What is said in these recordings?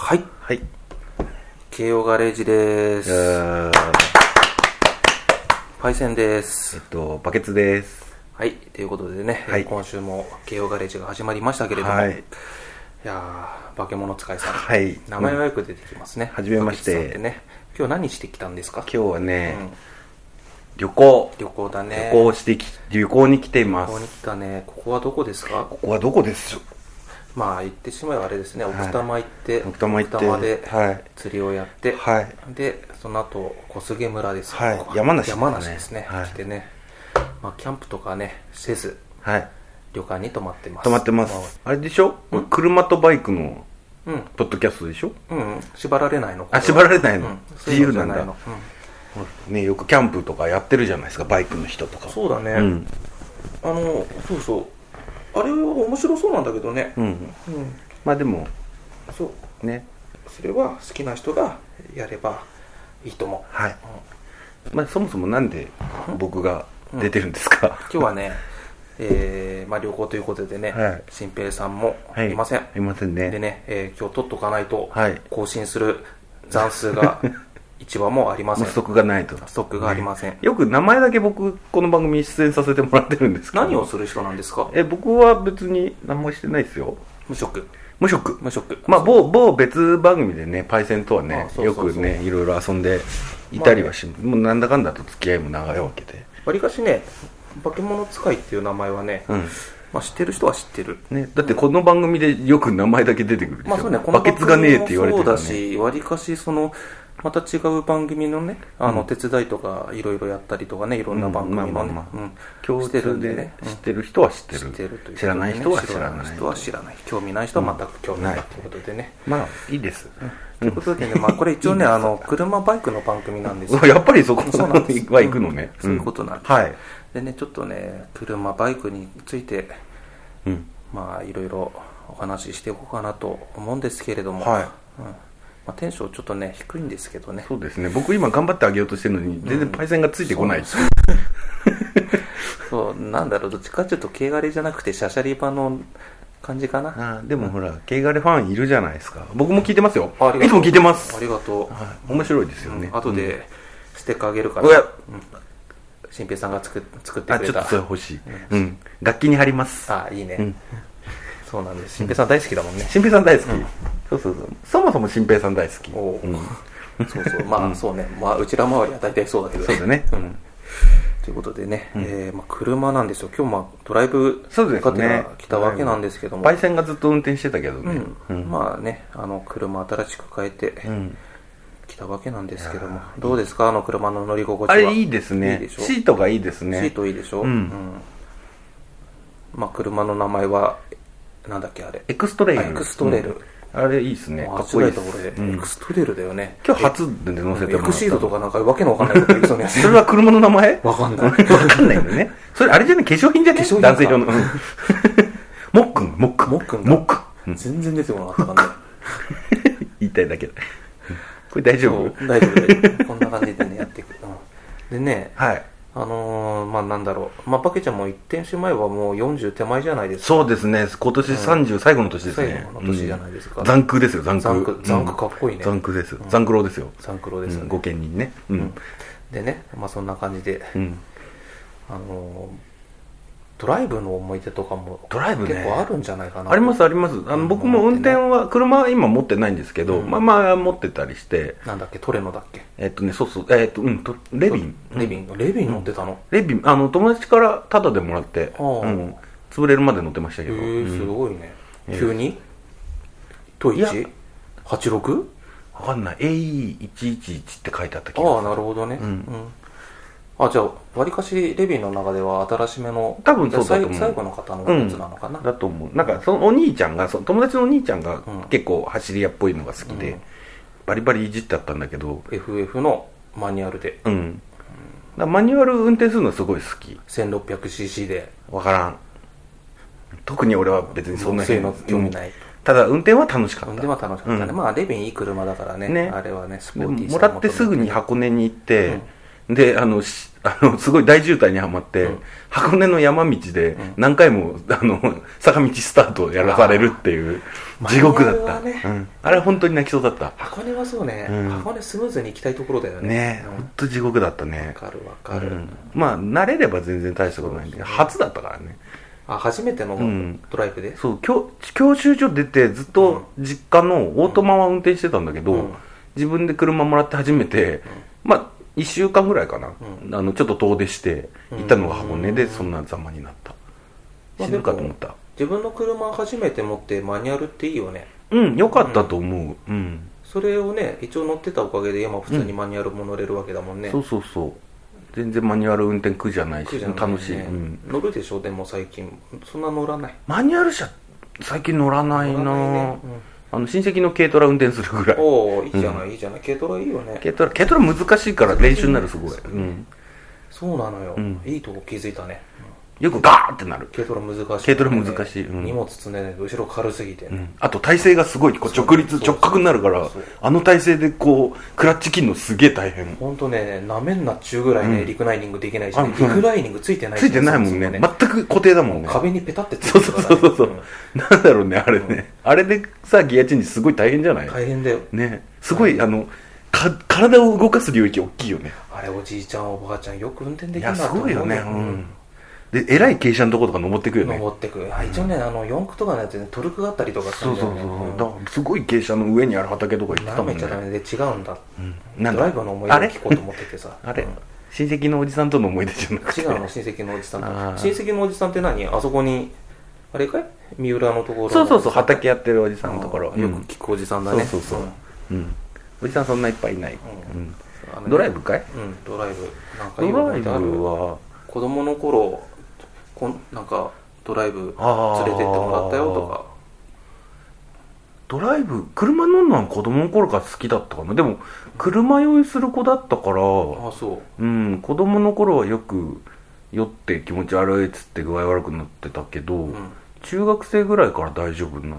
はい。 はい。 慶応ガレージです。パイセンです。 バケツです。 はい。ということでね、 はい、 今週も慶応ガレージが始まりましたけれども、 はい、 いやー、化け物使いさん、 はい、 名前はよく出てきますね。 はじめまして。 バケツさんってね、今日何してきたんですか？ 今日はね、旅行だね。 旅行に来ています。 旅行に来たね。ここはどこですか？ ここはどこです？ まあ言ってしまえばあれですね、奥多摩行って、 奥多摩で釣りをやって、 はい、 でその後小菅村ですよ、 はい、山梨ですね、 はい、 来てね、まあ、キャンプとかねせず、 はい、 旅館に泊まってます。 あれでしょ、車とバイクのポッドキャストでしょ。 縛られないの。 縛られないの、自由なんだ。ね、よくキャンプとかやってるじゃないですか、バイクの人とか。 そうだね、そうそう、あれは面白そうなんだけどね。 まあでもそうね、 それは好きな人がやればいいと思う。 はい。まあそもそもなんで僕が出てるんですか？ 今日はね、まあ旅行ということでね、新平さんもいません。 いませんね。 でね、今日取っとかないと更新する残数が1話もありません。 ストックがないと。 ストックがありません。 よく名前だけ僕この番組に出演させてもらってるんですけど。 何をする人なんですか？ 僕は別に何もしてないですよ。 無職。 まあ某別番組でね、パイセンとはね、よくねいろいろ遊んでいたりはし、もうなんだかんだと付き合いも長いわけで。 わりかしね、化け物使いっていう名前はね、まあ知ってる人は知ってる。 ね、だってこの番組でよく名前だけ出てくるでしょ。 まあそうね、 バケツがねえって言われてるね。 そうだし、わりかしそのまた違う番組のね、手伝いとかいろいろやったりとかね、いろんな番組のね、 共通でね、知ってる人は知ってる、知らない人は知らない、 興味ない人は全く興味ないということでね。 まあいいです。 ということでね、まあこれ一応ね、車バイクの番組なんですよ。やっぱりそこは行くのね。 そういうことなんです。 はい。 でね、ちょっとね、車バイクについてまあいろいろお話ししていこうかなと思うんですけれども、まあ、テンションちょっとね低いんですけどね。 そうですね、僕今頑張ってあげようとしてるのに全然パイセンがついてこない、 そうなんだろう、どっちかっていうと軽ガレじゃなくてシャシャリバの感じかな。 でもほら、軽ガレファンいるじゃないですか。僕も聞いてますよ。いつも聞いてます。 ありがとう、面白いですよね。 後でステッカーあげるから、新平さんが作ってくれた。 ちょっとそれ欲しい。楽器に貼ります。 いいね。そうなんです。新平さん大好きだもんね。 新平さん大好き。そもそも新平さん大好き。 まあそうね、まあうちら周りは大体そうだけど。 そうだね。 ということでね、まあ車なんですよ。今日まあドライブがてら来たわけなんですけども、 パイセンがずっと運転してたけどね。 まあね、車新しく変えて来たわけなんですけども、どうですか、車の乗り心地は？ あれいいですね。シートがいいですね。 シートいいでしょ。まあ車の名前はなんだっけ、あれ、 エクストレイル。あれいいですね。 かっこいいところで、エクストレイルだよね。 今日初で乗せてもらった。 エクシードとかなんかわけのわかんないこと言いそうなやつ。 それは車の名前？ わかんない。 わかんないんだね。それあれじゃね、化粧品じゃね？男性用の。もっくん。 全然出てこなかったからね。 言いたいだけだ。これ大丈夫？ 大丈夫。こんな感じでね、やっていく。でね、まあなんだろう、まあバケちゃんも一転しまえばもう40手前じゃないですか。 そうですね、今年30最後の年ですね。 最後の年じゃないですか。 残空ですよ、残空。 残空かっこいいね。 残空ですよ。残空ですよ。 残空ですよね。 御家人ね。 でね、まあそんな感じで、ドライブの思い出とかも結構あるんじゃないかな。 あります。僕も運転は、車は今持ってないんですけど、まあ持ってたりして。 なんだっけ、トレノだっけ。 そうそう、レビン乗ってたの？ レビン、友達からタダでもらって、潰れるまで乗ってましたけど。 すごいね。急にトイチ 86？ わかんない。AE111 って書いてあった気がする。 なるほどね。じゃあわりかしレビンの中では新しめの、 多分そうだと思う。 最後の方のやつなのかな。 だと思う。なんかそのお兄ちゃんが、友達のお兄ちゃんが結構走り屋っぽいのが好きで、バリバリいじってあったんだけど、 FF のマニュアルで、 マニュアル運転するのすごい好き。 1600cc で。 わからん。特に俺は別にそんな性能興味ない。 ただ運転は楽しかった。 運転は楽しかったね。まあレビンいい車だからね。あれはね、スポーティーさもらってすぐに箱根に行って、ですごい大渋滞にはまって、箱根の山道で何回も、坂道スタートをやらされるっていう地獄だった。あれ本当に泣きそうだった。 箱根はそうね、箱根スムーズに行きたいところだよね。 ねえ、本当地獄だったね。 わかる。 まあ、慣れれば全然大したことないんだけど、初だったからね。 初めてのドライブで？ そう、教習所出てずっと実家のオートマは運転してたんだけど、自分で車もらって初めて、まあ、1週間ぐらいかな、ちょっと遠出して行ったのが箱根で、そんなざまになった。死ぬかと思った。 自分の車初めて持ってマニュアルっていいよね。 よかったと思う。 それをね、一応乗ってたおかげで今普通にマニュアルも乗れるわけだもんね。 そう。全然マニュアル運転苦じゃないし、楽しい。 乗るでしょ？でも最近そんな乗らない。 マニュアル車最近乗らないな。親戚の軽トラ運転するぐらい。 おお、いいじゃない、軽トラいいよね。 軽トラ難しいから練習になる、すごい。 そうなのよ。いいとこ気づいたね。 よくガーってなる。 軽トラ難しい。 軽トラ難しい。 荷物積んでないと後ろ軽すぎて。 あと体勢がすごい直角になるから、あの体勢でこうクラッチ切るのすげえ大変。 ほんとね、なめんなっちゅうぐらいね、リクライニングできないし、リクライニングついてない。 ついてないもんね。全く固定だもんね。 壁にペタってついてるから。 そう。なんだろうね、あれね。あれでさ、ギアチェンジすごい大変じゃない？ 大変だよ。 ね。すごい、体を動かす領域大きいよね。 あれ、おじいちゃんおばあちゃんよく運転できるなと思う。いや、すごいよね。で、えらい傾斜のとことか登ってくよね。 登ってく。一応ね、四駆とかのやつでトルクがあったりとかするんだよね。 だからすごい傾斜の上にある畑とか行ってたもんね。 舐めちゃダメで違うんだ。ドライブの思い出を聞こうと思っててさ。 あれ親戚のおじさんとの思い出じゃなくて。 違うの、親戚のおじさんと。親戚のおじさんって何？あそこに、あれかい？三浦のところ。 そう、畑やってるおじさんのところ。 よく聞くおじさんだね。 そう。おじさんそんないっぱいいない。ドライブかい？ ドライブ。なんかいい思い出ある？子供の頃、なんかドライブ連れてってもらったよとか。 ドライブ車乗るのは子供の頃から好きだったかな。でも車酔いする子だったから、子供の頃はよく酔って気持ち悪いっつって具合悪くなってたけど、中学生ぐらいから大丈夫になって、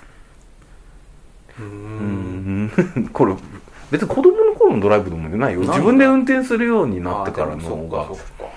これ別に子供の頃のドライブでもないよ。自分で運転するようになってからの方が。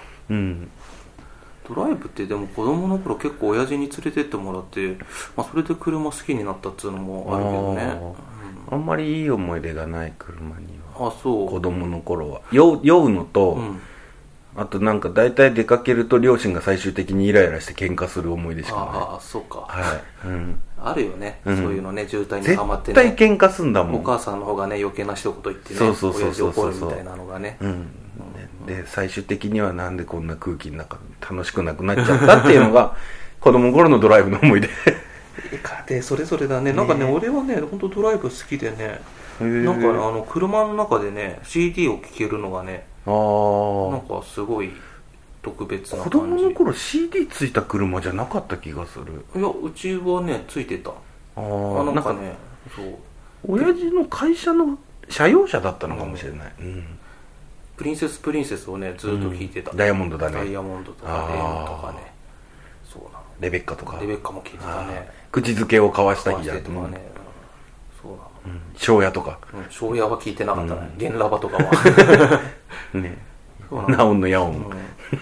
ドライブってでも子供の頃結構親父に連れてってもらって、それで車好きになったっていうのもあるけどね。 あんまりいい思い出がない車には。 そう。 子供の頃は酔うのと、あとなんか大体出かけると両親が最終的にイライラして喧嘩する思い出しかない。 そうか。 はい。 あるよね、そういうのね。渋滞にはまってね、絶対喧嘩すんだもん。 お母さんの方がね余計な一言言ってね、親父怒るみたいなのがね。で最終的にはなんでこんな空気の中楽しくなくなっちゃったっていうのが子供の頃のドライブの思い出。 でそれぞれだね。なんかね、俺はね本当ドライブ好きでね、なんか車の中でね CD を聴けるのがね、なんかすごい特別な感じ。 子供の頃 CD ついた車じゃなかった気がする。 いや、うちはねついてた。なんかね、そう親父の会社の車用車だったのかもしれない。 プリンセスをねずっと聴いてた。 ダイヤモンドだね。 ダイヤモンドとかレームとかね。そうなの。 レベッカとか。 レベッカも聴いてたね。 口づけを交わした日だとかね。 そうなの。 庄屋とか。 庄屋は聴いてなかったね。ゲンラバとかは。 ね。ナオンのヤオン。 なんか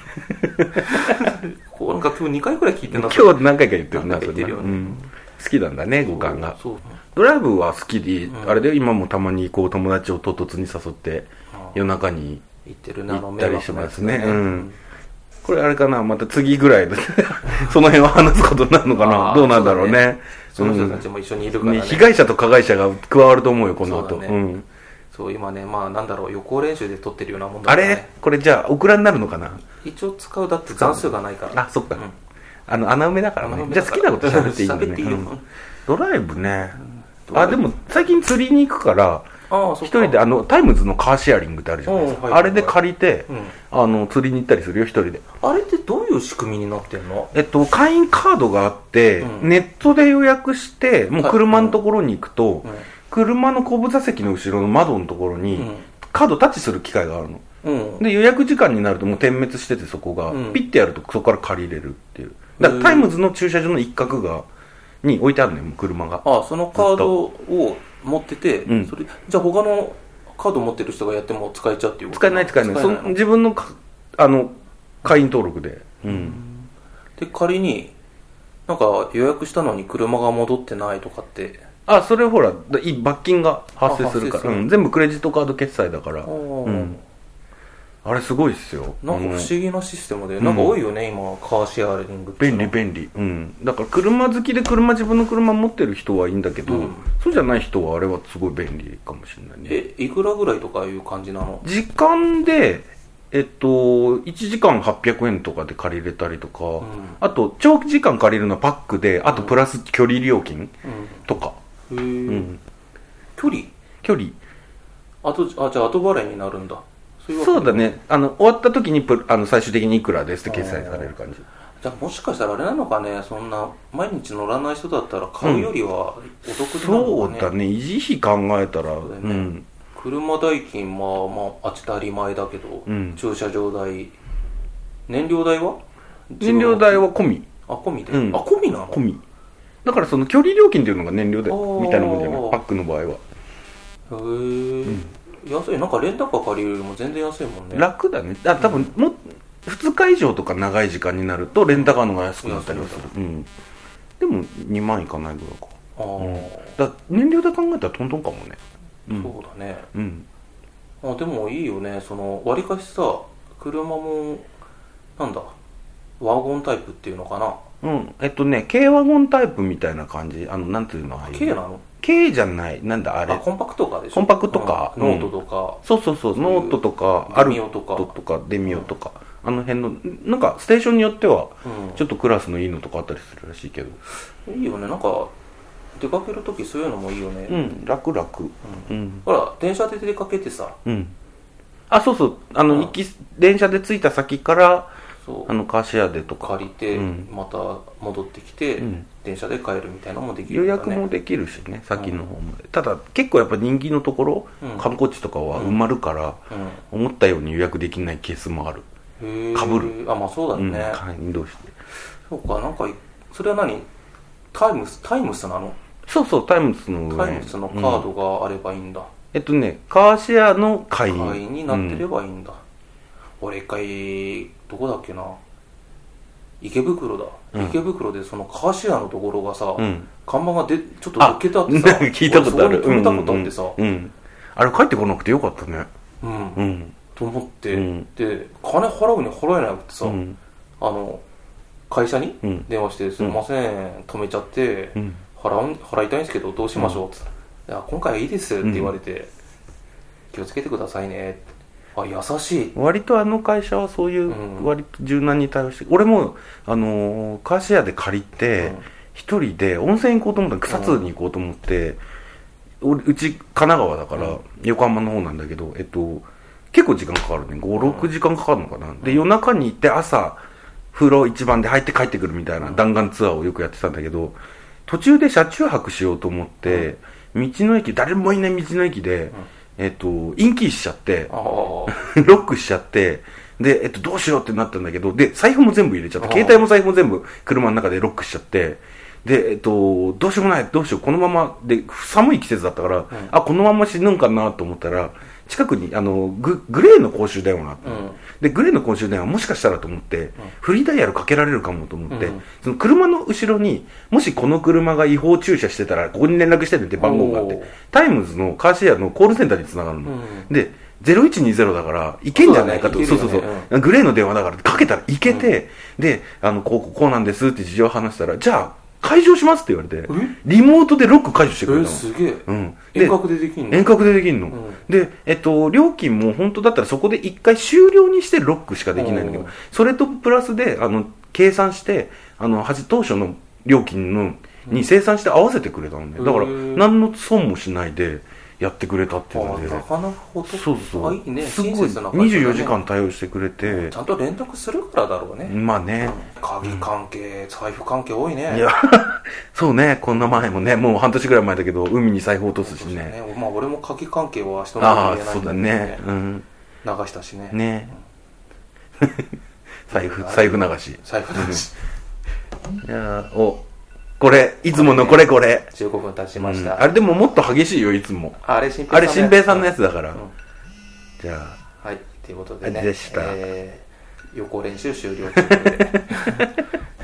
今日2回くらい聞いてなかった。 今日何回か言ってるな、それな。好きなんだね、五感が。ドライブは好きで、あれで今もたまにこう友達を唐突に誘って夜中に行ったりしますね。これあれかな、また次ぐらいでその辺を話すことになるのかな。どうなんだろうね。 その人たちも一緒にいるからね。 被害者と加害者が加わると思うよ、この後。 そう、今ね、なんだろう、予行練習で撮ってるようなもんだからね。 あれこれじゃあオクラになるのかな。 一応使う、だって残数がないから。 そっか。穴埋めだからね。じゃあ好きなこと喋っていいんだね。ドライブね。でも最近釣りに行くから一人でタイムズのカーシェアリングってあるじゃないですか。あれで借りて釣りに行ったりするよ、一人で。 あれってどういう仕組みになってんの？ 会員カードがあってネットで予約してもう車のところに行くと車の後部座席の後ろの窓のところにカードタッチする機械があるの。で予約時間になるともう点滅してて、そこがピッてやるとそこから借りれるっていう。だからタイムズの駐車場の一角に置いてあるのよ、車が。 そのカードを持ってて、それじゃあ他のカード持ってる人がやっても使えちゃうっていうこと？ 使えない自分の会員登録で、 で仮になんか予約したのに車が戻ってないとかって、 それほら罰金が発生するから、全部クレジットカード決済だから、あれすごいっすよ。 なんか不思議なシステムで、なんか多いよね、今カーシェアリングって便利、だから車好きで自分の車持ってる人はいいんだけど、そうじゃない人はあれはすごい便利かもしれないね。 いくらぐらいとかいう感じなの？ 時間で1時間800円とかで借りれたりとか、あと長時間借りるのはパックで、あとプラス距離料金とか、 距離じゃあ後払いになるんだ。 そうだね。終わった時に最終的にいくらですって決済される感じ。 じゃあもしかしたらあれなのかね、そんな毎日乗らない人だったら買うよりはお得でなのかね。 そうだね。維持費考えたら、 車代金当たり前だけど、駐車場代、燃料代は込み。 込みで、込みなの？ 込み。だからその距離料金っていうのが燃料でみたいなもんじゃない、パックの場合は。 へえ、安い。なんかレンタカー借りるよりも全然安いもんね。 楽だね。多分も2日以上とか長い時間になるとレンタカーの方が安くなったりはする。でも2万いかないぐらいか。燃料で考えたらトントンかもね。 そうだね。でもいいよね。その割かしさ、車もなんだワゴンタイプっていうのかな。 軽ワゴンタイプみたいな感じ。なんていうの？ 軽なの？ 軽じゃない。なんだあれ。 コンパクトかでしょ？ コンパクトか。 ノートとか。 そう。ノートとか、アルトとか、デミオとか。あの辺の、なんかステーションによっては、ちょっとクラスのいいのとかあったりするらしいけど。 いいよね。なんか、出かけるときそういうのもいいよね。 楽。 ほら、電車で出かけてさ。 そう。電車で着いた先から、カーシェアでとか借りて、また戻ってきて、電車で帰るみたいなのもできる、 予約もできるしね、先の方まで。ただ結構やっぱ人気のところ、観光地とかは埋まるから、思ったように予約できないケースもある。かぶる。 そうだね。 会員同士で。 そうか、なんかそれは何？タイムスなの？ そう、タイムスのカードがあればいいんだ。 カーシェアの会員になってればいいんだ。俺一回どこだっけな、池袋だ、池袋でそのカーシェアのところがさ、看板がちょっと抜けたってさ、 聞いたことある。 そこに止めたことあってさ、 あれ帰ってこなくてよかったね。 と思って、で金払うに払えなくてさ、会社に電話して「すいません止めちゃって払いたいんですけどどうしましょう」って言ったら「今回はいいです」って言われて「気をつけてくださいね」って。優しい。 割と会社はそういう割と柔軟に対応して、俺もカーシェアで借りて一人で温泉行こうと思ったら草津に行こうと思って、うち神奈川だから横浜の方なんだけど、結構時間かかるね。5、6時間かかるのかな。で夜中に行って朝風呂一番で入って帰ってくるみたいな弾丸ツアーをよくやってたんだけど、途中で車中泊しようと思って道の駅、誰もいない道の駅でインキーしちゃって、ロックしちゃって、で、どうしようってなったんだけど、で、財布も全部入れちゃって、携帯も財布も全部車の中でロックしちゃって、で、どうしようもない、どうしよう、このまま、で、寒い季節だったから、このまま死ぬんかなと思ったら、近くに、グレーの公衆電話があった、で、グレーの公衆電話もしかしたらと思って、フリーダイヤルかけられるかもと思って、その車の後ろに、もしこの車が違法駐車してたら、ここに連絡してねって番号があって、タイムズのカーシェアのコールセンターに繋がるの。で、0120だから、いけんじゃないかと。そう。グレーの電話だから、かけたらいけて、で、こうなんですって事情を話したら、じゃあ、解除しますって言われて、リモートでロック解除してくれたの。 すげえ。遠隔でできんの？ 遠隔でできんの。で、料金も本当だったらそこで一回終了にしてロックしかできないんだけど、それとプラスで、計算して、当初の料金に精算して合わせてくれたのね。だから、何の損もしないで、やってくれたっていうので、 なかなかほとそういいね、 すごい24時間対応してくれて、 ちゃんと連絡するからだろうね。 まあね、 鍵関係、財布関係多いね。 いやそうね、こんな前もね、もう半年ぐらい前だけど海に財布落とすしね。 まあ俺も鍵関係は人のこと言えないんだけどね。 そうだね、 流したしね。 ね財布流し。 財布流し。 いや今これ、いつものこれ。 15分経ちました。 あれでももっと激しいよ、いつも。 あれ、 新平さんのやつだから。じゃあ。 はい、ということでね。 でした。 予行練習終了ということで。